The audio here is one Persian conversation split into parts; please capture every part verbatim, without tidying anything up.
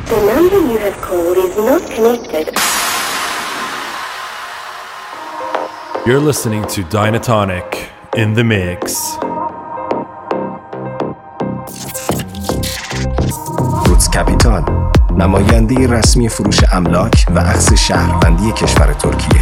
The number you have called is not connected. You're listening to Dynatonic in the mix. روتس کپیتال، نماینده رسمی فروش املاک و اخذ شهروندی کشور ترکیه.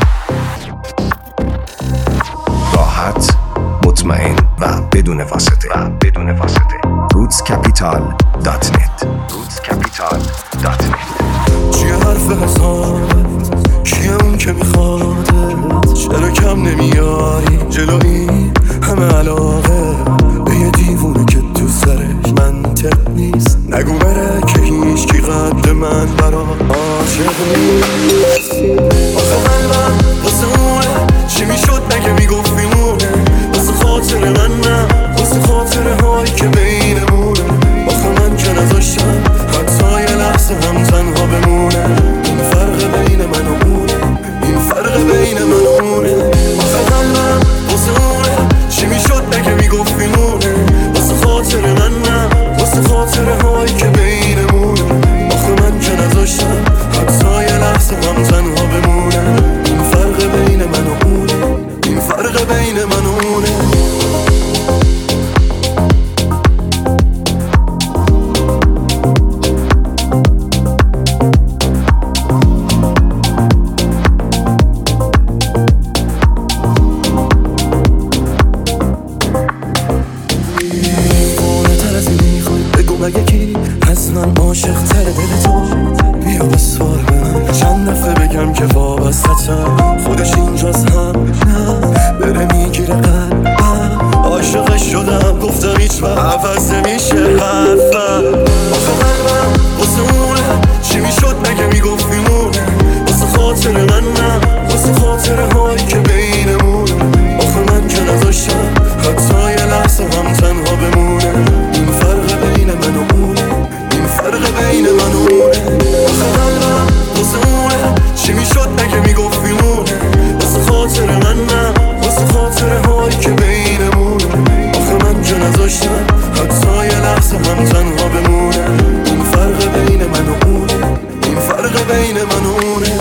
راحت، مطمئن و بدون واسطه و بدون واسطه. روتس کپیتال دات نت. روتس کپیتال دات نت. چیه حرف حسابت؟ کیه اون که میخوادت؟ چرا کم نمیاری جلوی همه علاقه به یه دیوونه که تو سرش منطق نیست؟ نگو بره که هیچ کی قد من برا عاشق نیست. آخه قلبم واسه اونه، چی میشد مگه میگفت میمونه؟ واسه خاطر من نه، واسه خاطره هایی که بینمونه. آخه من که نذاشتم حتی یه لحظه هم تنها بمونه. این فرق بین من و اونه، این فرق بین من و اونه. آخه قلبم واسه اونه، چی میشد مگه میگفت میمونه؟ واسه خاطر من نه، واسه خاطره هایی که بینمونه. آخه من که نذاشتم حتی یه لحظه هم تنها بمونه. این فرق بین من و اونه، این فرق بین من و اونه. مگه کی از من عاشق تر دل تو؟ بیا بسوار به من چند دفعه بگم که وابستتم، خودش اینجاست هم نه بره میگیره قلبم. عاشقش شدم گفتم هیچ وقت عوض نمیشه حرفم. آخه قلبم واسه اونه، چی میشد مگه میگفت میمونه؟ واسه خاطر من نه، واسه خاطره هایی که بینمونه. آخه من که نذاشتم حتی یه لحظه هم تنها بمونه. این فرق بین من و اونه، این فرق بین من و اونه. آخه قلبم واسه اونه، چی میشد مگه میگفت میمونه؟ واسه خاطر من نه، واسه خاطره هایی که بینمونه. آخه من که نذاشتم حتی یه لحظه هم تنها بمونه. این فرق بین من و اونه، این فرق بین من و اونه.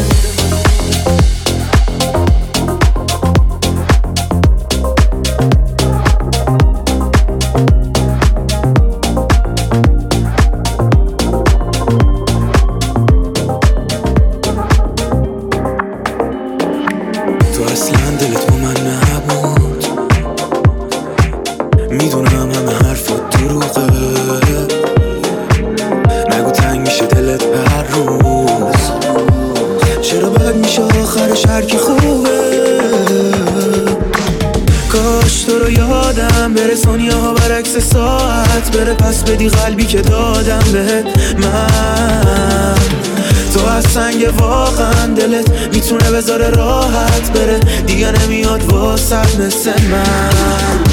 بره پس بدی قلبی که دادم بهت من. تو از سنگ واقعا دلت میتونه بذاره راحت بره، دیگه نمیاد واسط مثل من.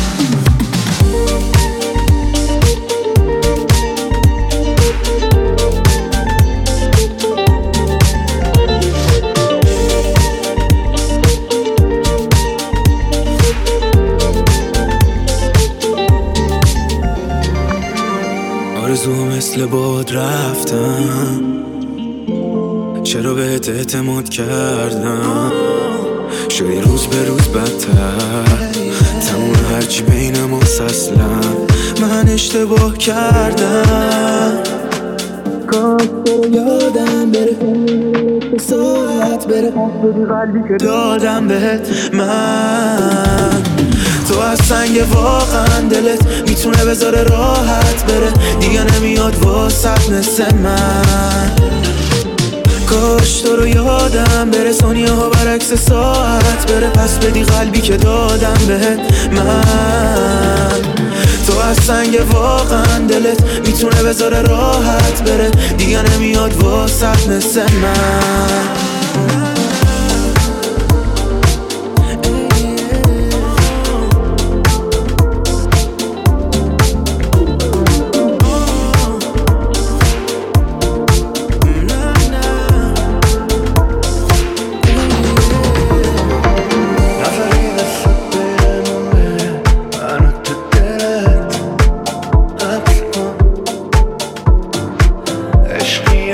آرزو مثل باد رفتم، چرا بهت اعتماد کردم؟ شدی روز به روز بدتر، تموم هرچی بین ماست اصلا من اشتباه کردم. کاش تو یادم بره ساعت بره بدی قلبی که دادم بهت من. تو از سنگ واقعا دلت میتونه بذاره راحت بره، دیگه نمیاد واسط مثل من. کاش تو رو یادم بره ثانیه ها برعکس ساعت بره، پس بدی قلبی که دادم بهت من. تو از سنگ واقعا دلت میتونه بذاره راحت بره، دیگه نمیاد واسط مثل من. عشقی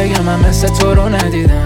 بگم من مثل تو رو ندیدم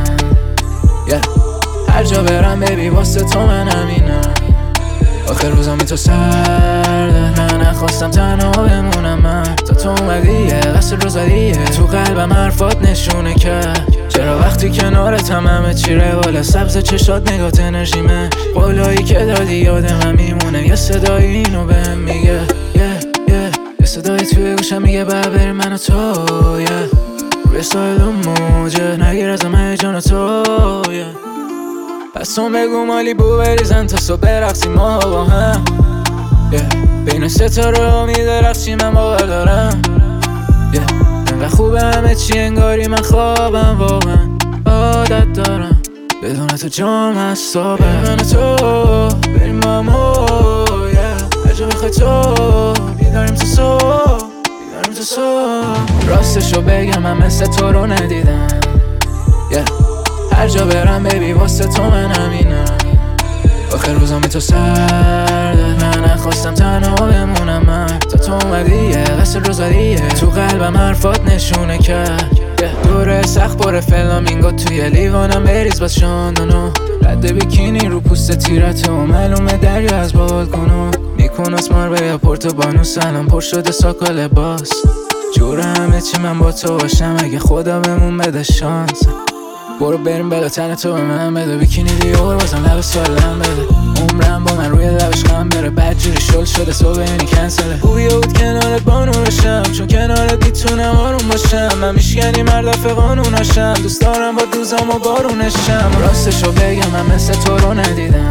yeah. هر جا برم ببی واسه تو من همینم آخر روزامی تو سرده من نخواستم تنها بمونم من تا تو اومدی یه قصد رو زدیه تو قلبم حرفات نشونه کرد چرا وقتی کنارتم همه چی روال سبز چشات نگات انرژیمه قولایی که دادی یادم هم میمونه یه صدای اینو بهم میگه yeah, yeah. یه صدای توی گوشم میگه بربری من و تو yeah. روی سایل و موجه نگیر ازم هیجان تو yeah. پس تو بگو مالی بو بریزن تا صبح برقصیم ما با هم yeah. بین ستاره ها میدرخشیم من باور دارم yeah. انقدر خوبه همه چی انگاری من خوابم واقعا عادت دارم بدون تو جام از صابه من تو بریم با مو yeah. هر جا بخوای تو بیداریم تو صبح بیداریم تو صبح راستشو بگم من مثل تو رو ندیدم yeah. هر جا برم ببی واسه تو من همینم آخر روزامی تو سرده من نخواستم تنها بمونم من تا تو اومدی یه قصد رو زدیه تو قلبم حرفات نشونه کرد yeah. دوره سخت باره فلامینگو توی لیوانم بریز باز شاندانو رد بیکینی رو پوست تیرت و معلومه دریا از بالکنو میکن اسمار به یا پورتو بانو سلام پر شده ساکا لباس جور همه چی من با تو باشم اگه خدا بمون بده شانس برو بریم بلا تن تو به من بده بیکینی دیور بازم لب سالم بده عمرم با من روی لبش غم بره بد جوری شل شده صبح اینی کنسله خوبیه بود کنارت بانونشم چون کنارت میتونم آروم باشم من میشکنی مردف قانونشم دوست دارم با دوزم و بارونشم راستشو بگم من مثل تو رو ندیدم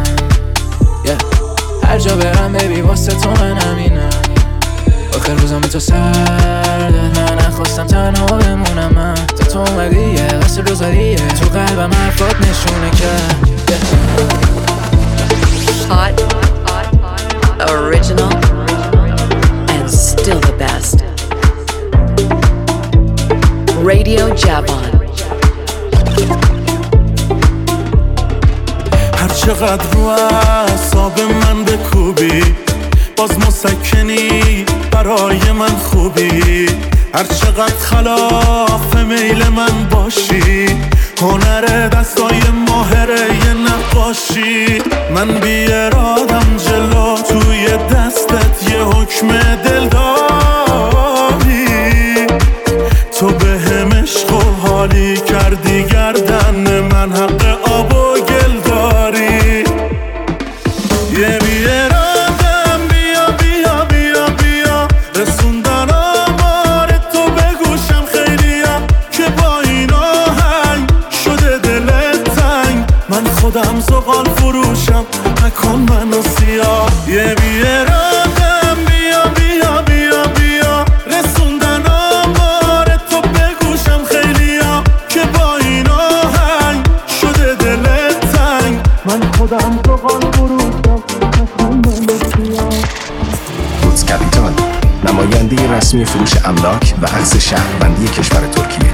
yeah. هر جا برم ببی واسه تو من همینم آخر روزامی تو سرده من نخواستم تنها بمونم من تا تو اومدی یه قصد رو زدیه تو قلبم حرفات نشونه کرد Hot, original, and still the best. Radio Javon. هر چقدر رو اعصاب من بکوبی باز مسکنی برای من خوبی هر چقدر خلاف میل من باشی هنر دستای ماهر یه نقاشی من بی ارادم جلو توی دستت یه حکم دل داری تو به هم عشق و حالی کردی گردن من حق آب و گل داری یه بی ارادم بیا بیا بیا بیا رسوندن آمار تو به گوشم خیلیا که با این آهنگ شده دلت تنگ من خودم زغال فروشم نکن منو سیاه یه بی ارادم بیا بیا بیا بیا رسوندن آمار تو به گوشم خیلیا که با این آهنگ شده دلت تنگ من خودم زغال فروشم نکن منو سیاه روتس کپیتال نماینده رسمی فروش املاک و اخذ شهروندی کشور ترکیه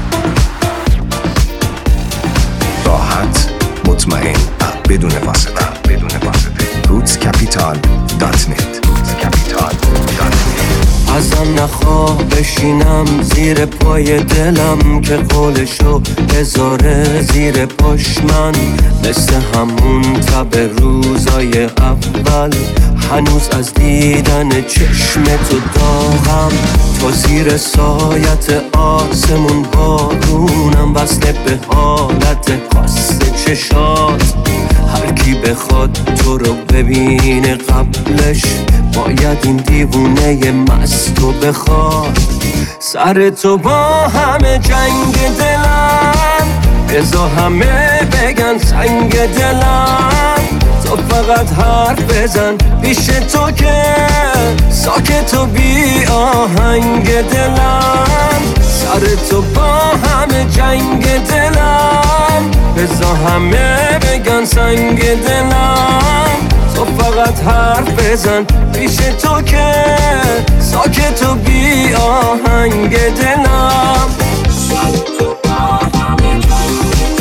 راحت مطمئن و بدون واسطه بدون واسطه روتس کپیتال دات نت روتس کپیتال دات نت ازم نخواه بشینم زیر پای دلم که قولشو بذاره زیر پاش من مثل همون تب روزای اول هنوز از دیدن چشم تو داغم تو زیر سایت آسمون بارونم وصله به حالت خاص چشات هر کی بخواد تو رو ببینه قبلش باید این دیوونه مستو بخواد سر تو با همه جنگ دلم بذار همه بگن سنگ دلم تو فقط حرف بزن پیش تو که ساکت و بی آهنگ دلم سر تو با همه جنگ دلم بذار همه بگن سنگ دلم تو فقط حرف بزن پیش تو که ساکت و بی آهنگ دلم سر تو با همه جنگ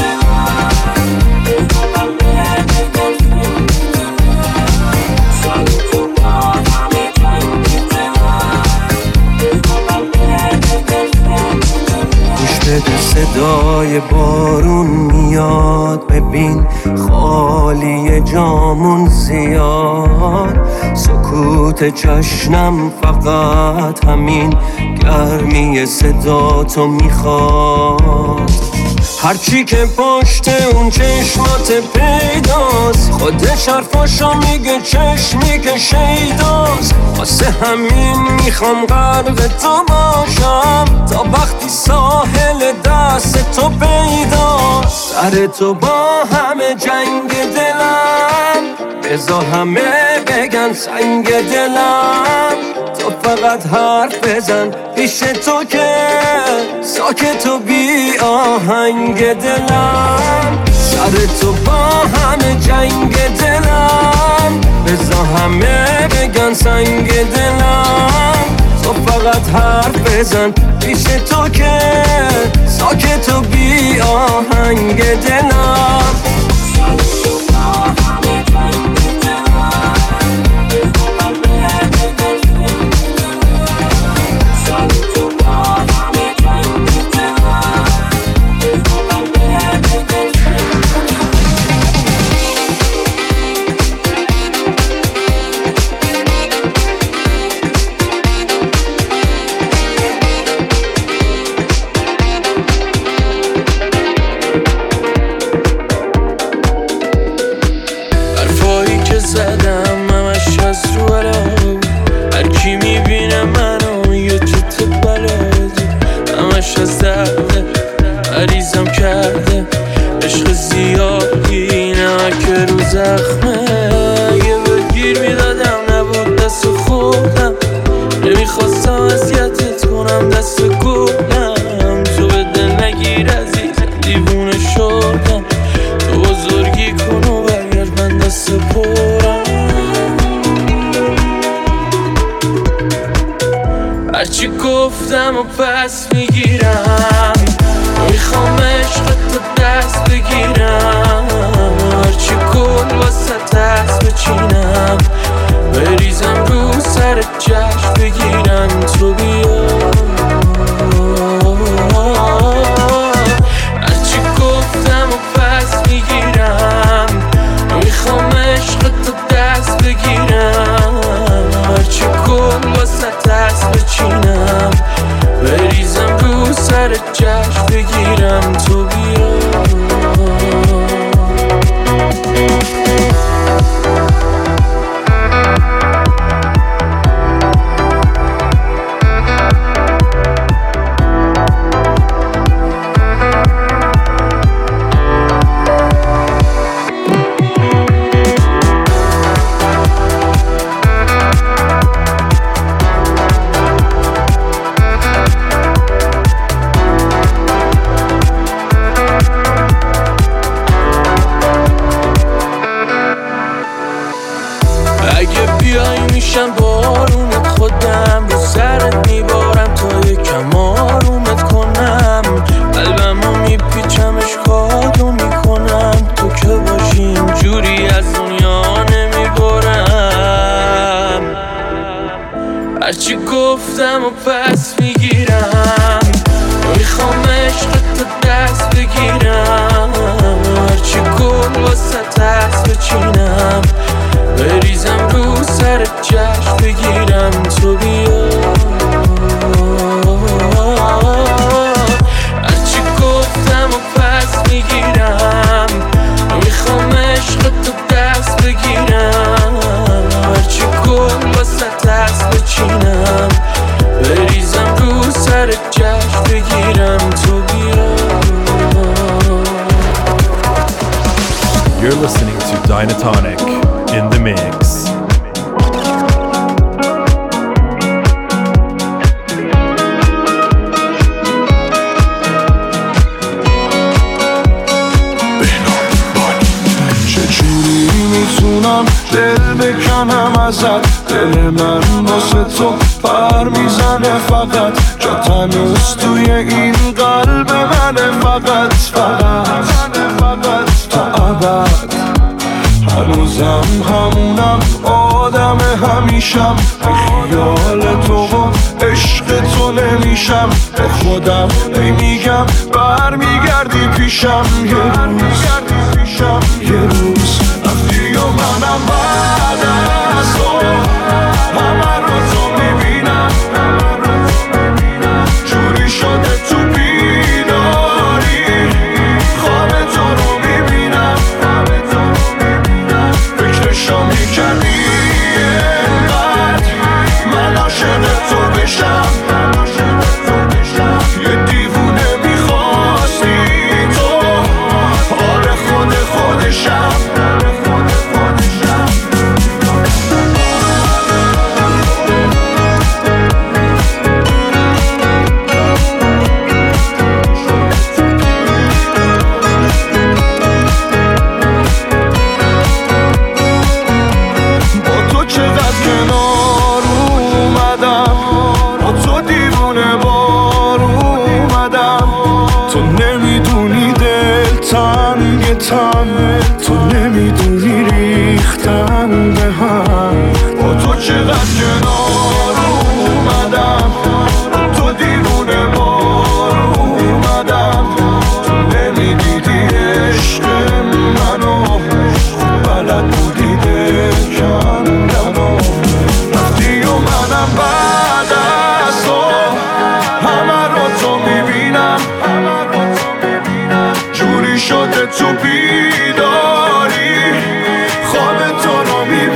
دلم بده صدای بارون میاد، ببین خالی جامون زیاد، سکوت جشنم فقط همین گرمی صداتو میخواد. هرچی که پشت اون چشمات پیداست، خودش حرفاشو میگه چشمی که شیداست. واسه همین میخوام غرق تو باشم تا وقتی ساحل دست تو پیداست. سر تو با همه جنگ دلم، بذار همه بگن سنگ دلم. تو فقط حرف بزن پیش تو که ساکت و بی آهنگ دلم. سر تو با همه جنگ دلم، بذار همه بگن سنگ دلم. تو فقط حرف بزن پیش تو که ساکت و بی آهنگ دلم. عریضم کرده عشق زیادی، نمک رو زخمه. یه بگیر میدادم نبود دست خودم، نمیخواستم اذیتت کنم دست گلم. تو به دل نگیر عزیز دیوونه شدم، تو بزرگی کن و برگرد من دست پرم. هرچی گفتم و پس میگیرم، میخوام عشقت تو دست بگیرم. هرچی گل واسه دست بچینم، بریزم رو سر جشن بگیرم. تو بیا هرچی گفتم و پس میگیرم، میخوام عشقت تو دست بگیرم. هرچی گل واسه دست بچینم، بریزم رو سر جشن بگیرم. تو بیا میشم بارونت، خودم رو سرت میبارم تا یکم آرومت کنم. قلبمو میپیچم اشکاتو میکنم، تو که باشی اینجوری از دنیا نمیبارم. هرچی گفتم و پس میگیرم، میخوام عشقت تو دست بگیرم. هرچی گل واسه دست بچینم، بریزم رو سر جشن بگیرم. تو بیا هرچی گفتم و پس میگیرم، میخوام عشقت تو دست بگیرم. هرچی گل واسه دست بچینم، بریزم رو سر جشن بگیرم. تو بیا. You're listening to Dynatonic in the mix. چجوری میتونم دل بکنم ازت؟ دل من واسه تو پر میزنه فقط، جات هنوز توی این قلب منه فقط فقط فقط تا ابد. هنوزم همونم آدم همیشم، به خیال تو و عشق تو تو نمیشم به خودم ای میگم برمیگردی پیشم یه روز یه روز وقتی و منم بعد از تو همه رو تو میبینم جوری شده تو بیداری خواب تو رو میبینم فکرشو میکردی اینقدر من عاشق تو بشم یه دیوونه میخواستی تو آره خود خودشم تو نمیدونی ریختن به هم با تو چقدر کنار اومدم تو دیوونه بار اومدم تو نمیدیدی عشق منو بلد بودی دل کندنو رفتی و منم بعد از تو همه رو تو میبینم جوری شده تو بیداری خواب تو رو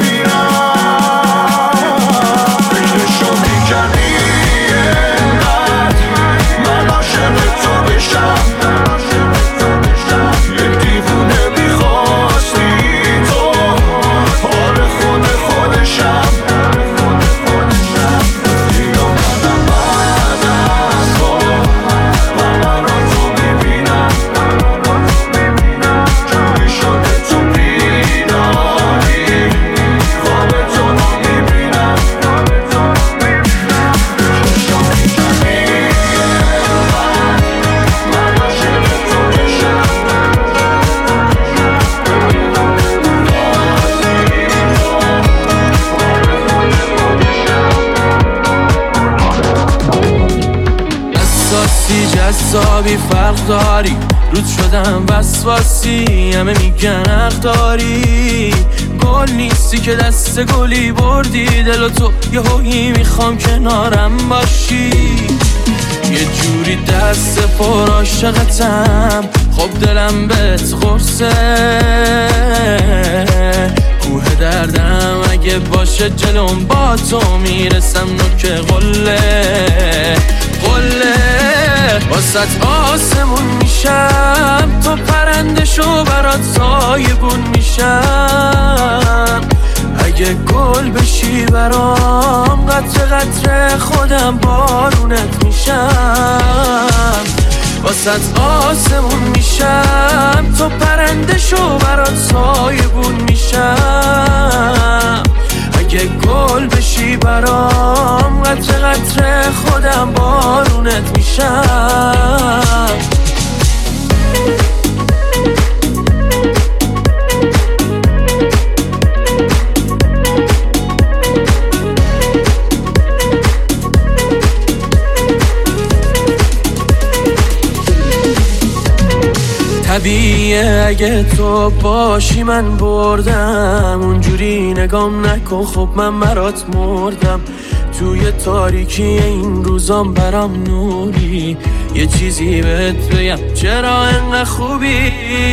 میبینم فکرشو میکردی اینقدر من عاشق تو بشم یه دیوونه میخواستی تو آره خود خودشم یا منم بعد از تو همه رو تو میبینم جوری شده تو بیداری خواب تو رو میبینم فکرشو میکردی اینقدر من عاشق تو بشم اساسی جذابی فرق داری رود شدم وسواسی همه میگن حق داری گل نیستی که دست گلی بردی دل و تو یه هایی میخوام کنارم باشی یه جوری دست پر عاشقتم خب دلم بهت قرصه کوه دردم اگه باشه جلوم با تو میرسم نوک قله قله واسط آسمون میشم تو پرنده شو برات سایبون میشم اگه گل بشی برام قطره قطره خودم بارونت میشم واسط آسمون میشم تو پرنده شو برات سایبون میشم اگه گل بشی برام قطره قطره خودم بارونت میشم طبیعیه اگه تو باشی من بردم اونجوری نگام نکن خب من برات مردم توی تاریکی این روزام برام نوری یه چیزی بهت بگم چرا انقدر خوبی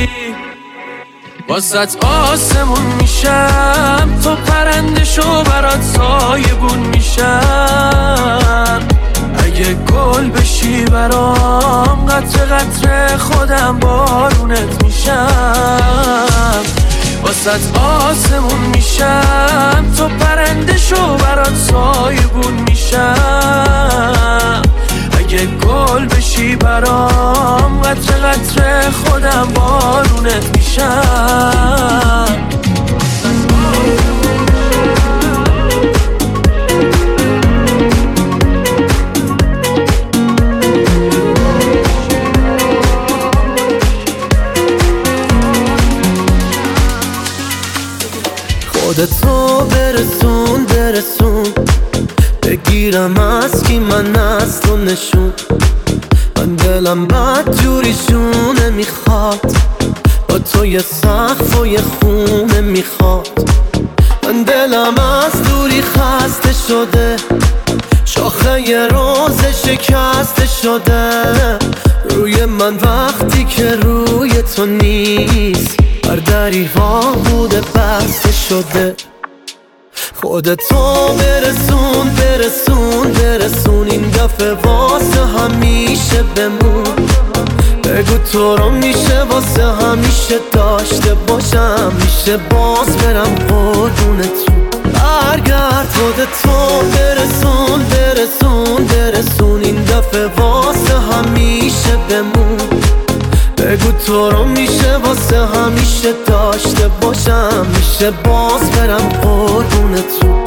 واسط آسمون میشم تو پرنده شو برات سایبون میشم اگه گل بشی برام قطره قطره خودم بارونت میشم واسط آسمون میشم تو پرنده شو برات سایبون میشم اگه گل بشی برام قطره قطره خودم بارونت میشم خودتو برسون برسون بگیرم از کی من از تو بدم نشون. من دلم بد جوریشونه میخواد، با تو یه سقف و یه خونه میخواد. من دلم از دوری خسته شده، شاخه یه روز شکسته شده روی من وقتی که روی تو نیست. بر دری ها بوده بسته شده. خودتو برسون برسون برسون این دفعه واسه همیشه بمون. بگو تو رو میشه واسه همیشه داشته باشم، میشه باز برم قربونتون. برگرد خودتو برسون برسون برسون این دفعه واسه همیشه بمون. بگو تو رو میشه واسه همیشه داشته باشم، میشه باز برم قربونتون.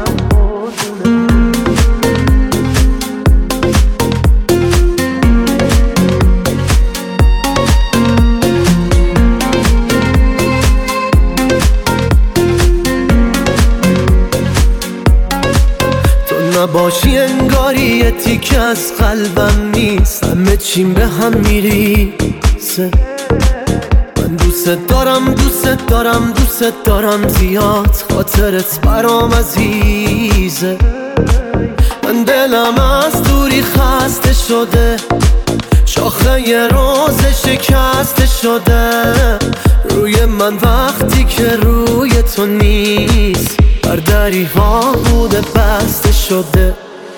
نباشی انگاری یه تیکه از قلبم نیست، همه چیم به هم میریسه. من دوست دارم دوست دارم دوست دارم زیاد، خاطرت برام عزیزه. من دلم از دوری خسته شده، شاخه یه روز شکسته شده روی من وقتی که روی تو نیست. بر دری ها بوده بسته شده.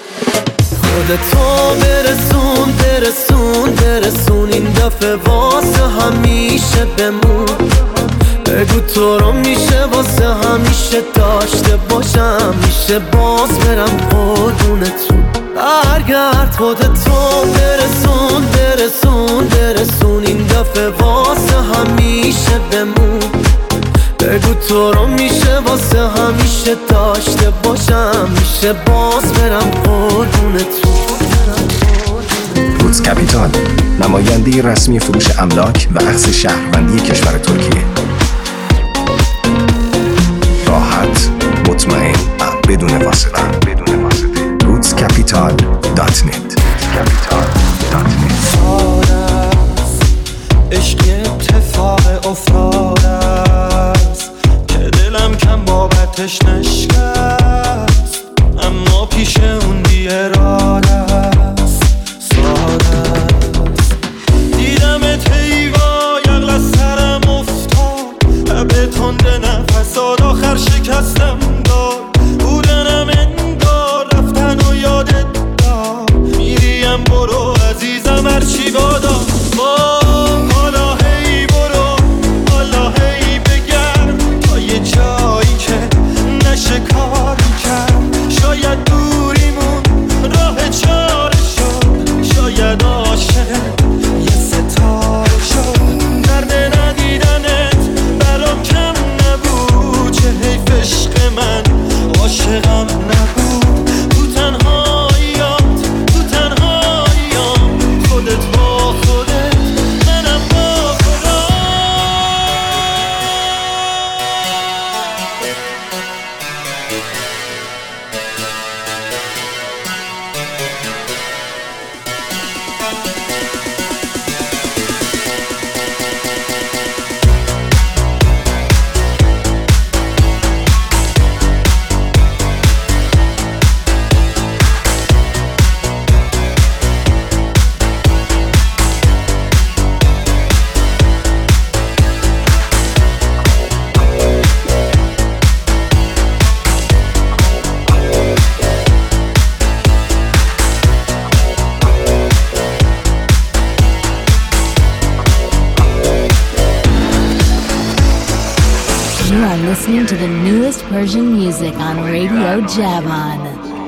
خودتو برسون برسون برسون این دفعه واسه همیشه بمون. بگو تو رو میشه واسه همیشه داشته باشم، میشه باز برم قربونتون. برگرد خودتو برسون برسون برسون این دفعه واسه همیشه بمون. بگو تو رو میشه واسه همیشه داشته باشم، میشه باز برم قربونتون. روتس کپیتال، نماینده رسمی فروش املاک و اخذ شهروندی کشور ترکیه. راحت، مطمئن و بدون واسطه. بدون واسطه. روتس کپیتال دات نت. کپیتال دات نت. عشق اتفاق افتادست که دلم کم بابتش نشکست، اما پیش اون بی ارادست. سادست دیدمت هیوا یقل از سرم افتاد، لب تنده نفسات آخر شکستم داد. بودنم انگار رفتن و یادت داد، میریم برو عزیزم هرچی بادا. حالا هی برو حالا هی بگرد تا یه جایی که نشه کاری کرد. شاید دوریمون راه چاره شد، شاید عاشق یه ستاره شد. درد ندیدنت برام کم نبود، چه حیف عشق من عاشقم نبود. تو تنهاییات تو تنهاییام، خودت با خودت منم با خدا. You are listening to the newest Persian music on Radio Javan.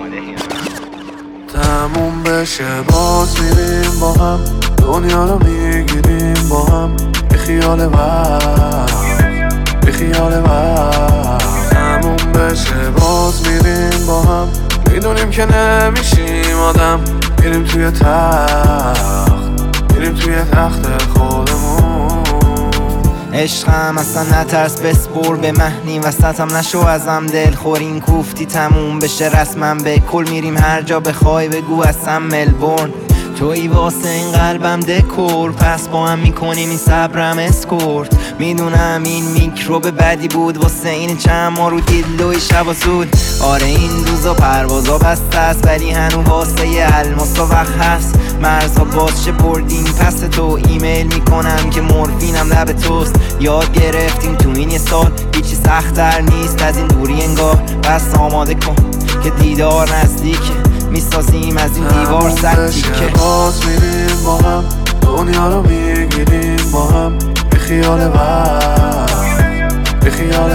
تموم بشه باز میریم با هم، دنیا رو میگیریم با هم. به خیال وقت به خیال وقت تموم بشه باز میریم با هم. میدونیم که نمیشیم آدم، میریم توی تخت میریم توی تخت خودمون. عشقم اصلا نترس بسپر به مهنی وسطم نشو ازم دل خورین کوفتی تموم بشه رسمم به کل میریم هر جا بخوای بگو اصلا ملبورن توی واسه این قلبم دکور پس با هم میکنیم این صبرم اسکورت میدونم این میکروب بدی بود واسه این چند ما رو دیدلوی شب و زود آره این روزا پروازا بسته است ولی هنو واسه یه الماسا وقت هست مرزا باز چه بردیم پس تو ایمیل میکنم که مورفینم لب توست یاد گرفتیم تو این یه سال هیچی سخت‌تر نیست از این دوری انگار بس آماده کن که دیدار نزدیکه میسازیم از این دیوار صد تیکه باز میریم با هم دنیا رو میگیریم با هم به خیال وقت به خیال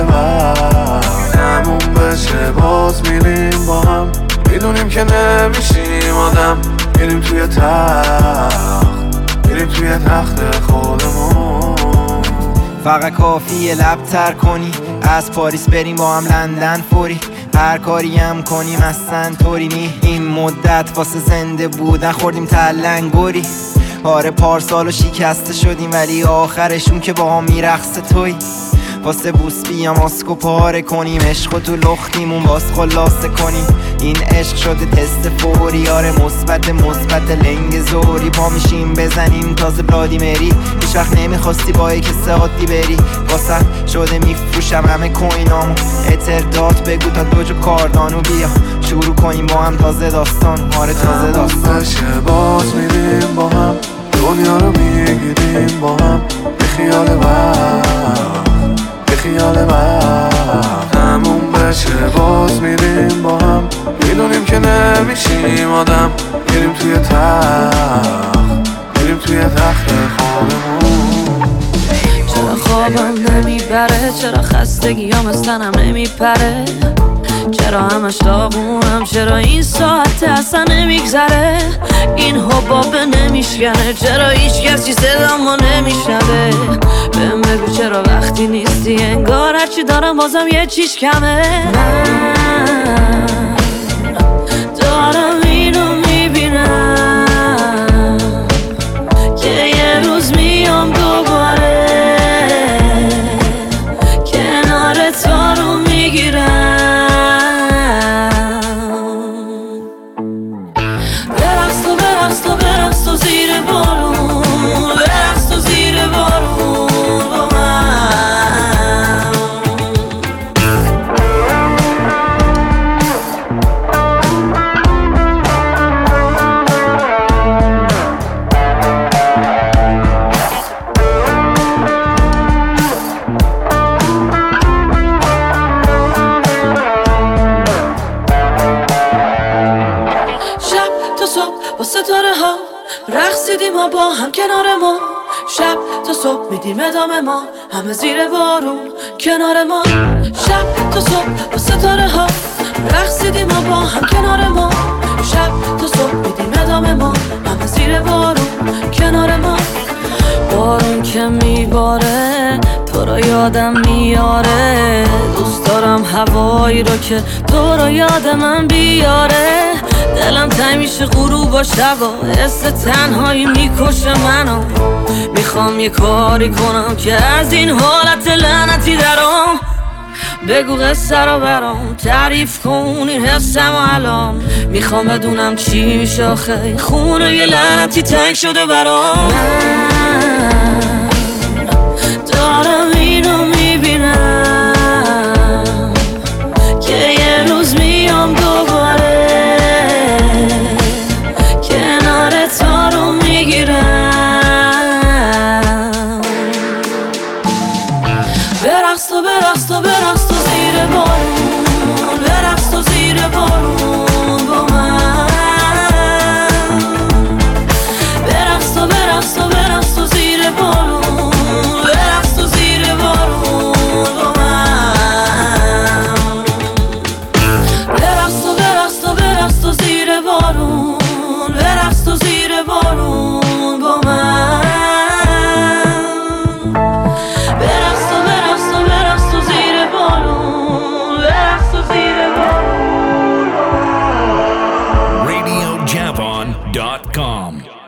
وقت تموم بشه باز میریم با هم میدونیم که نمیشیم آدم میریم توی تخت میریم توی تخت خودمون فقط کافیه لب تر کنی از پاریس بریم با هم لندن فوری هر کاری هم کنیم اصلا طوری نی این مدت واسه زنده بودن خوردیم تلنگوری آره پارسالو شکسته شدیم ولی آخرشون که با هم میرقصه توی واسه بوس بیام آسکو پاره کنیم عشق تو لختیمون باز خلاصه کنیم این عشق شده تست فوری آره مثبت مثبت لنگ زوری پا میشیم بزنیم تازه بلادی مری هیچ وقت نمیخواستی با یک ساعتی بری واسه شده میفروشم همه کوینامو اترداد بگو تا دوجو کاردانو بیا شروع کنیم با هم تازه داستان آره تازه داستان بشه باز میریم با هم دنیا رو میگیریم با هم به خیال وقت به خیال وقت تموم بشه باز میریم با هم میدونیم که نمیشیم آدم میریم توی تخت میریم توی تخت خودمون چرا خوابم نمیبره چرا خستگیام از تنم نمیپره چرا همش داغونم چرا این ساعت اصلا نمیگذره این حباب نمیشکنه چرا هیچ کسی صدامو نمیشنوه بهم بگو چرا وقتی نیستی انگار هرچی دارم بازم یه چیش کمه من دارم اینو میبینم که یه روز میام دوباره کنار تو رو میگیرم زیر بارون برقص تو زیر بارون با من شب تا صبح با ستاره ها رقصیدیم ما با هم کنار ما شب تا صبح میدیم ادامه ما همه زیر بارون کنار ما شب تا صبح با ستاره ها رقصیدیم ما با هم کنار ما شب تا صبح میدیم ادامه ما همه زیر بارون کنار ما بارون که میباره تو رو یادم میاره دوست دارم هوایی رو که تو رو یاد من بیاره دلم تنگ میشه غروب و شبا حس تنهایی میکشه منو میخوام یه کاری کنم که از این حالت لعنتی درام بگو قصه رو برام تعریف کن این حسم الان میخوام بدونم چی میشه آخه خونه یه لعنتی تنگ شده برام من دارم اینو میبینم که یه روز میام دوباره کنار تو رو میگیرم برقص تو برقص تو برقص تو زیر بارون برقص تو زیر بارون با من برقص تو برقص تو برقص تو زیر بارون برقص تو زیر بارون با من برقص تو برقص تو برقص تو زیر بارون برقص تو زیر بارون با من برقص تو برقص تو برقص تو زیر بارون برقص تو زیر بارون radio javon dot com